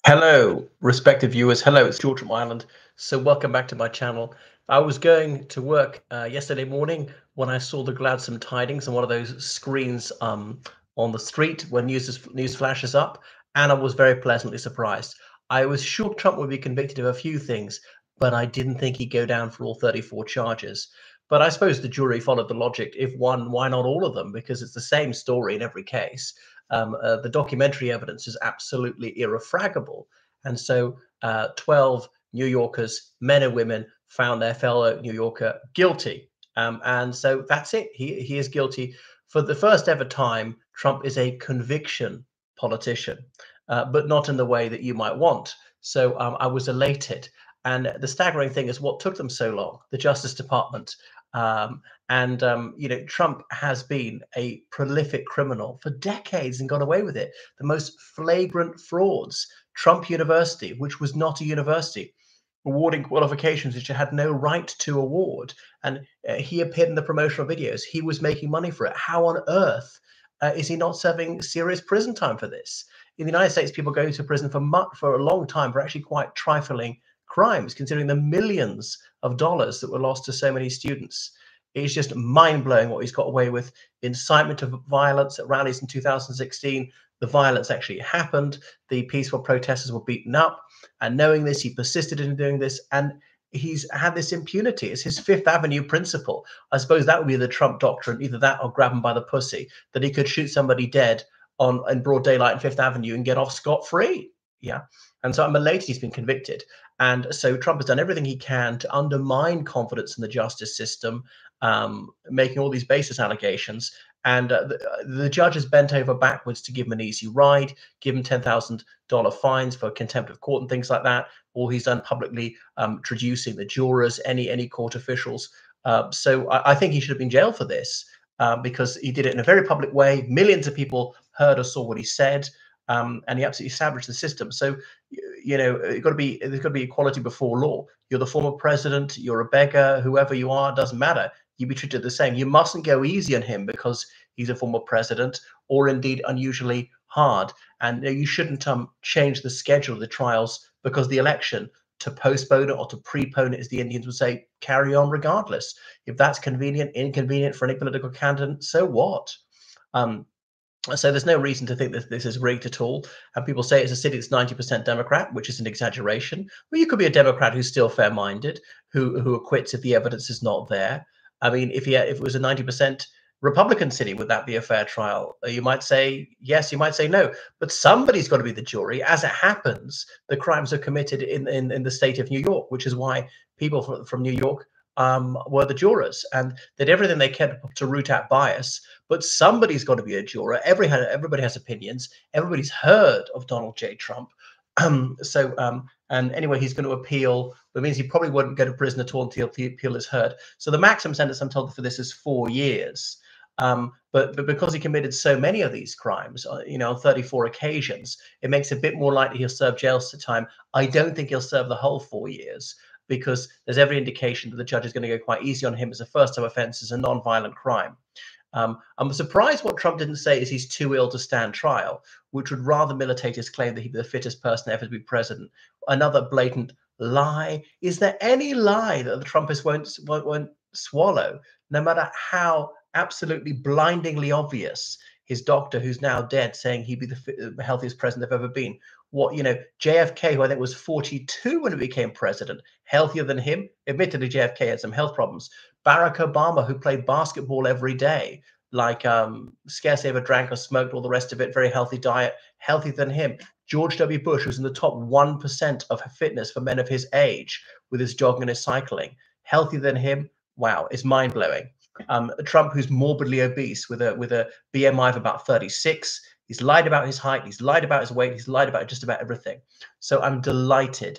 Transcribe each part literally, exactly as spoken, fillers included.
Hello, respected viewers. Hello, it's George from Ireland. So welcome back to my channel. I was going to work uh, yesterday morning when I saw the gladsome tidings on one of those screens um, on the street when news, news flashes up, and I was very pleasantly surprised. I was sure Trump would be convicted of a few things, but I didn't think he'd go down for all thirty-four charges. But I suppose the jury followed the logic. If one, why not all of them? Because it's the same story in every case. Um, uh, the documentary evidence is absolutely irrefragable. And so uh, twelve New Yorkers, men and women, found their fellow New Yorker guilty. Um, and so that's it. He, he is guilty. For the first ever time, Trump is a conviction politician, uh, but not in the way that you might want. So um, I was elated. And the staggering thing is what took them so long. The Justice Department um, and, um, you know, Trump has been a prolific criminal for decades and got away with it. The most flagrant frauds. Trump University, which was not a university, awarding qualifications which it had no right to award. And uh, he appeared in the promotional videos. He was making money for it. How on earth uh, is he not serving serious prison time for this? In the United States, people go to prison for, much, for a long time for actually quite trifling crimes, considering the millions of dollars that were lost to so many students. It's just mind-blowing what he's got away with. Incitement of violence at rallies in two thousand sixteen. The violence actually happened. The peaceful protesters were beaten up. And knowing this, he persisted in doing this. And he's had this impunity. It's his Fifth Avenue principle. I suppose that would be the Trump doctrine, either that or grab him by the pussy, that he could shoot somebody dead on in broad daylight on Fifth Avenue and get off scot-free. Yeah. And so I'm elated he's been convicted. And so Trump has done everything he can to undermine confidence in the justice system, um, making all these baseless allegations. And uh, the, the judge has bent over backwards to give him an easy ride, give him ten thousand dollars fines for contempt of court and things like that. All he's done publicly um, traducing the jurors, any any court officials. Uh, so I, I think he should have been jailed for this uh, because he did it in a very public way. Millions of people heard or saw what he said. Um, and he absolutely sabotaged the system. So, you know, it's got to be there's got to be equality before law. You're the former president, you're a beggar, whoever you are, doesn't matter. You be treated the same. You mustn't go easy on him because he's a former president, or indeed unusually hard. And you shouldn't um, change the schedule of the trials because the election to postpone it or to prepone it, as the Indians would say, carry on regardless. If that's convenient, inconvenient for any political candidate, so what? Um, so there's no reason to think that this is rigged at all. And people say it's a city that's ninety percent Democrat, which is an exaggeration. Well, you could be a Democrat who's still fair-minded, who who acquits if the evidence is not there. I mean, if he, if it was a ninety percent Republican city, would that be a fair trial? You might say yes, you might say no. But somebody's got to be the jury. As it happens, the crimes are committed in, in, in the state of New York, which is why people from, from New York um, were the jurors, and did everything they can to root out bias. But somebody's got to be a juror. Every everybody has opinions. Everybody's heard of Donald J. Trump. Um, so, um, and anyway, he's going to appeal. That means he probably wouldn't go to prison at all until the appeal is heard. So the maximum sentence, I'm told, for this is four years. Um, but, but because he committed so many of these crimes, uh, you know, on thirty-four occasions, it makes it a bit more likely he'll serve jail time. I don't think he'll serve the whole four years because there's every indication that the judge is going to go quite easy on him as a first-time offense, as a non-violent crime. Um, I'm surprised what Trump didn't say is he's too ill to stand trial, which would rather militate his claim that he'd be the fittest person ever to be president. Another blatant lie. Is there any lie that the Trumpists won't, won't, won't swallow, no matter how absolutely blindingly obvious his doctor, who's now dead, saying he'd be the healthiest president they've ever been? What, you know, J F K, who I think was forty-two when he became president, healthier than him. Admittedly, J F K had some health problems. Barack Obama, who played basketball every day, like um, scarcely ever drank or smoked, all the rest of it, very healthy diet, healthier than him. George W. Bush, who's in the top one percent of fitness for men of his age with his jogging and his cycling, healthier than him. Wow, it's mind-blowing. Um, Trump, who's morbidly obese with a with a B M I of about thirty-six. He's lied about his height. He's lied about his weight. He's lied about just about everything. So I'm delighted.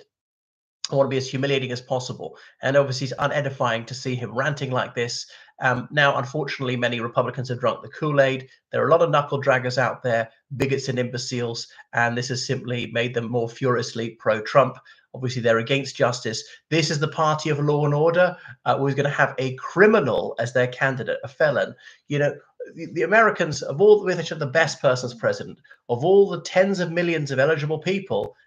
I want to be as humiliating as possible. And obviously, it's unedifying to see him ranting like this. Um, now, unfortunately, many Republicans have drunk the Kool-Aid. There are a lot of knuckle draggers out there, bigots and imbeciles, and this has simply made them more furiously pro-Trump. Obviously, they're against justice. This is the party of law and order. Uh, we're going to have a criminal as their candidate, a felon. You know, the, the Americans, of all the, the best person as president, of all the tens of millions of eligible people,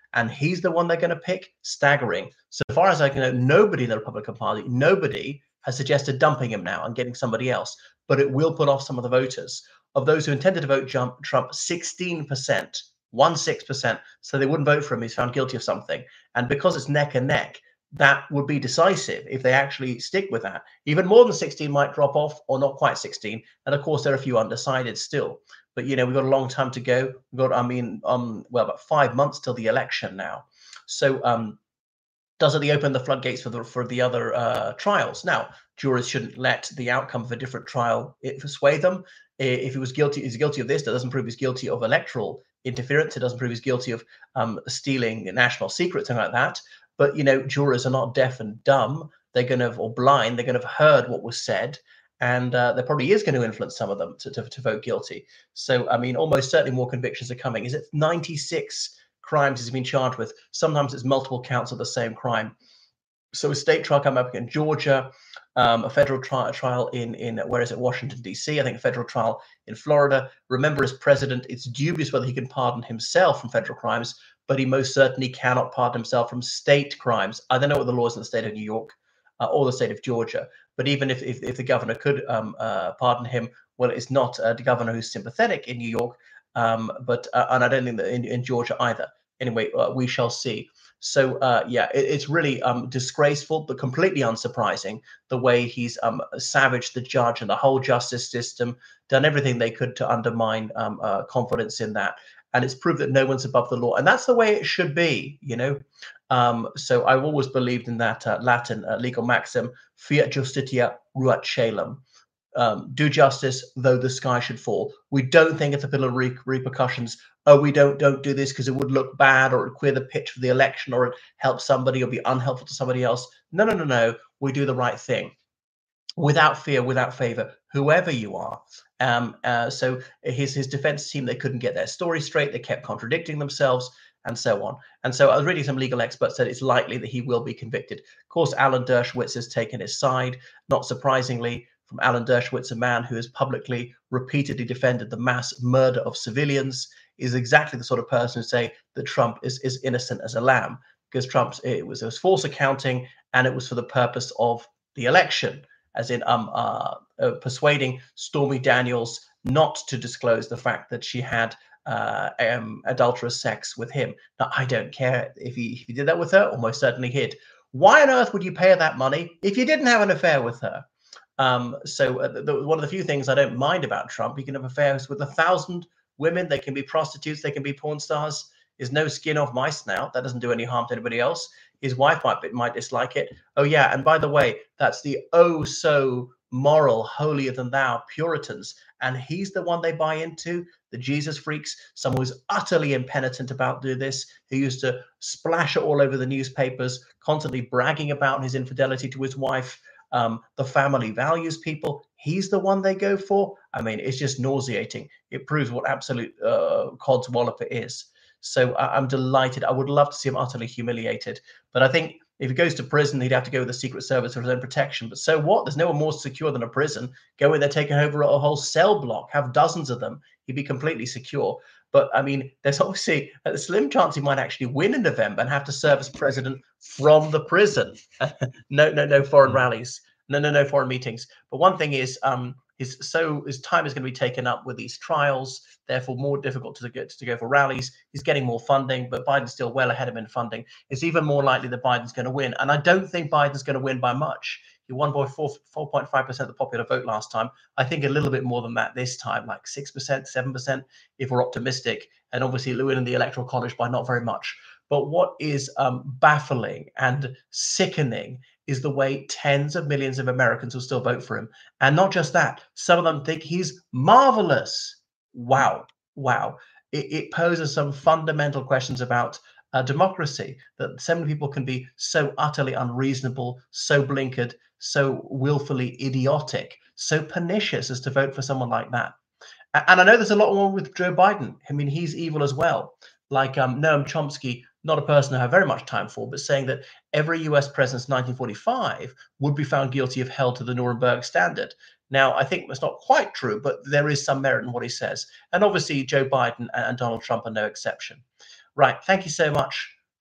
and he's the one they're going to pick. Staggering. So far as I can know, nobody in the Republican Party, nobody has suggested dumping him now and getting somebody else, but it will put off some of the voters. Of those who intended to vote jump, Trump, sixteen percent, one six percent, so they wouldn't vote for him. He's found guilty of something. And because it's neck and neck, that would be decisive if they actually stick with that. Even more than sixteen might drop off, or not quite sixteen. And of course, there are a few undecided still. But, you know, we've got a long time to go. We've got, I mean, um, well, about five months till the election now. So, um, does it open the floodgates for the for the other uh, trials? Now, jurors shouldn't let the outcome of a different trial sway them. If he was guilty, he's guilty of this. That doesn't prove he's guilty of electoral interference. It doesn't prove he's guilty of um, stealing national secrets, something like that. But you know, jurors are not deaf and dumb. They're going to, or blind. They're going to have heard what was said, and uh, there probably is going to influence some of them to, to to vote guilty. So, I mean, almost certainly more convictions are coming. Is it ninety-six? Crimes he's been charged with? Sometimes it's multiple counts of the same crime. So a state trial coming up in Georgia, um, a federal tri trial in in where is it, Washington D C, I think a federal trial in Florida. Remember, as president, it's dubious whether he can pardon himself from federal crimes, but he most certainly cannot pardon himself from state crimes. I don't know what the laws in the state of New York uh, or the state of Georgia, but even if if, if the governor could um, uh, pardon him, well, it's not uh, the governor who's sympathetic in New York, um, but uh, and I don't think that in, in Georgia either. Anyway, uh, we shall see. So, uh, yeah, it, it's really um, disgraceful, but completely unsurprising the way he's um, savaged the judge and the whole justice system, done everything they could to undermine um, uh, confidence in that. And it's proved that no one's above the law. And that's the way it should be, you know. Um, so I've always believed in that uh, Latin uh, legal maxim, fiat justitia ruat caelum. Um, do justice though the sky should fall. We don't think it's a bill of re repercussions. Oh, we don't don't do this because it would look bad, or it would queer the pitch for the election, or it help somebody, or be unhelpful to somebody else. No, no, no, no. We do the right thing without fear, without favor, whoever you are. Um, uh, so his his defense team, they couldn't get their story straight. They kept contradicting themselves, and so on. And so I was reading some legal experts said it's likely that he will be convicted. Of course, Alan Dershowitz has taken his side, not surprisingly. From Alan Dershowitz, a man who has publicly, repeatedly defended the mass murder of civilians, is exactly the sort of person who say that Trump is is innocent as a lamb, because Trump's it was, it was false accounting, and it was for the purpose of the election, as in um uh, uh, persuading Stormy Daniels not to disclose the fact that she had uh, um, adulterous sex with him. Now, I don't care if he, if he did that with her, almost certainly hid. Why on earth would you pay her that money if you didn't have an affair with her? Um, so uh, the, one of the few things I don't mind about Trump, he can have affairs with a thousand women. They can be prostitutes. They can be porn stars. There's no skin off my snout. That doesn't do any harm to anybody else. His wife might, might dislike it. Oh, yeah. And by the way, that's the oh so moral, holier than thou Puritans. And he's the one they buy into, the Jesus freaks, someone who's utterly impenitent about doing this, who used to splash it all over the newspapers, constantly bragging about his infidelity to his wife. Um, the family values people. He's the one they go for. I mean, it's just nauseating. It proves what absolute uh, cod's wallop it is. So I I'm delighted. I would love to see him utterly humiliated. But I think if he goes to prison, he'd have to go with the Secret Service for his own protection. But so what? There's no one more secure than a prison. Go in there, take over a whole cell block, have dozens of them. He'd be completely secure. But I mean, there's obviously a slim chance he might actually win in November and have to serve as president from the prison. no, no, no foreign rallies. No, no, no foreign meetings. But one thing is, um, his so his time is going to be taken up with these trials. Therefore, more difficult to get to go for rallies. He's getting more funding, but Biden's still well ahead of him in funding. It's even more likely that Biden's going to win, and I don't think Biden's going to win by much. He won by four point five percent of the popular vote last time. I think a little bit more than that this time, like six percent, seven percent, if we're optimistic. And obviously, Lewin in the Electoral College by not very much. But what is um, baffling and sickening is the way tens of millions of Americans will still vote for him. And not just that, some of them think he's marvelous. Wow. Wow. It, it poses some fundamental questions about uh, democracy, that so many people can be so utterly unreasonable, so blinkered, so willfully idiotic, so pernicious as to vote for someone like that. And I know there's a lot more with Joe Biden. I mean, he's evil as well. Like um, Noam Chomsky, not a person I have very much time for, but saying that every U S president since nineteen forty-five would be found guilty if held to the Nuremberg standard. Now, I think that's not quite true, but there is some merit in what he says. And obviously, Joe Biden and Donald Trump are no exception. Right. Thank you so much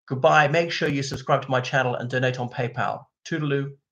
Goodbye. Make sure you subscribe to my channel and donate on PayPal. Toodaloo.